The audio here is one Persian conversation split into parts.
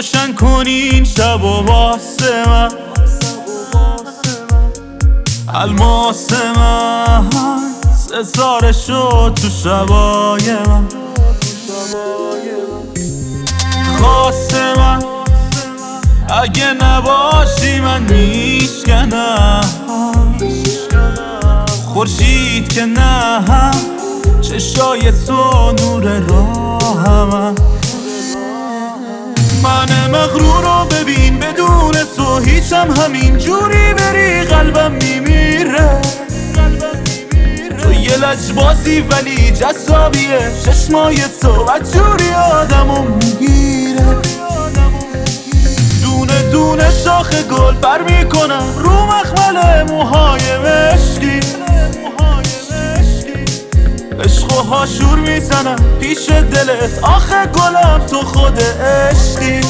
روشن کنین شب و واسه من، الماس من ستاره شد تو شبای من، خواست من اگه نباشی من میشکنم، خورشید که نه چشای تو نور راهم، من مغرور رو ببین بدون تو هیچم همین جوری بری قلبم میمیره، تو یه لجبازی ولی جذابیه، چشمای تو جوری آدمو میگیره، دونه دونه شاخ گل بر میکنم رو مخمل موهای مشکی، عشق و هاشور میزنم پیش دلت، آخه گلم تو خود عشقی.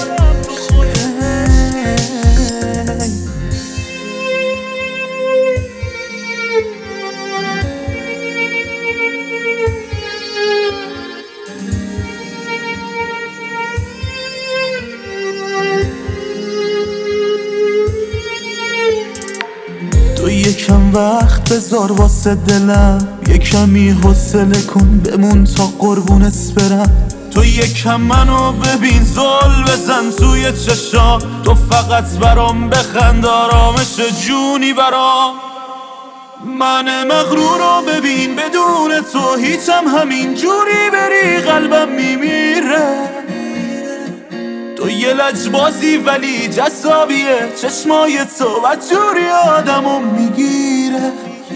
تو یکم وقت بذار واسه دلم، یکمی حوصله کن بمون تا قربونت برم، تو یکم منو ببین زل بزن توی چشام، تو فقط برام بخند آرامش جونی برام، من مغرور رو ببین بدون تو هیچم همین جوری بری قلبم میمیره، تو یه لجبازی ولی جذابیه، چشمای تو جوری آدمو میگیره،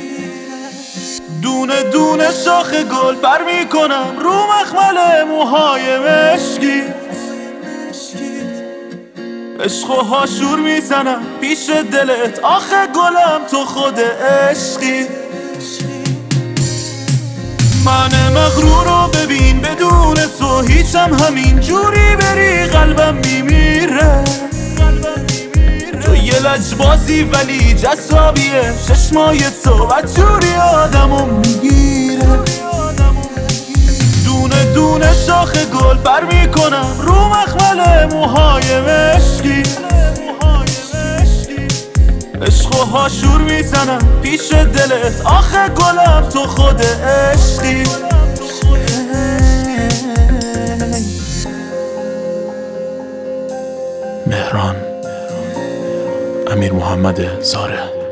دونه دونه شاخ گل بر میکنم رو مخمل موهای مشکی، عشق و هاشور میزنم پیش دلت، آخه گلم تو خود عشقی، من مغرور رو ببین بدون تو هیچم همین جوری بری قلبم میمیره، تو یه لجبازی ولی جذابیه، چشمای تو جوری آدمو میگیره، دونه دونه شاخ گل بر میکنم رو مخمل موهای مشکی، عشق و هاشور میزنم پیش دلت، آخه گلم تو خود عشقی. مهران، امیر محمد زاره.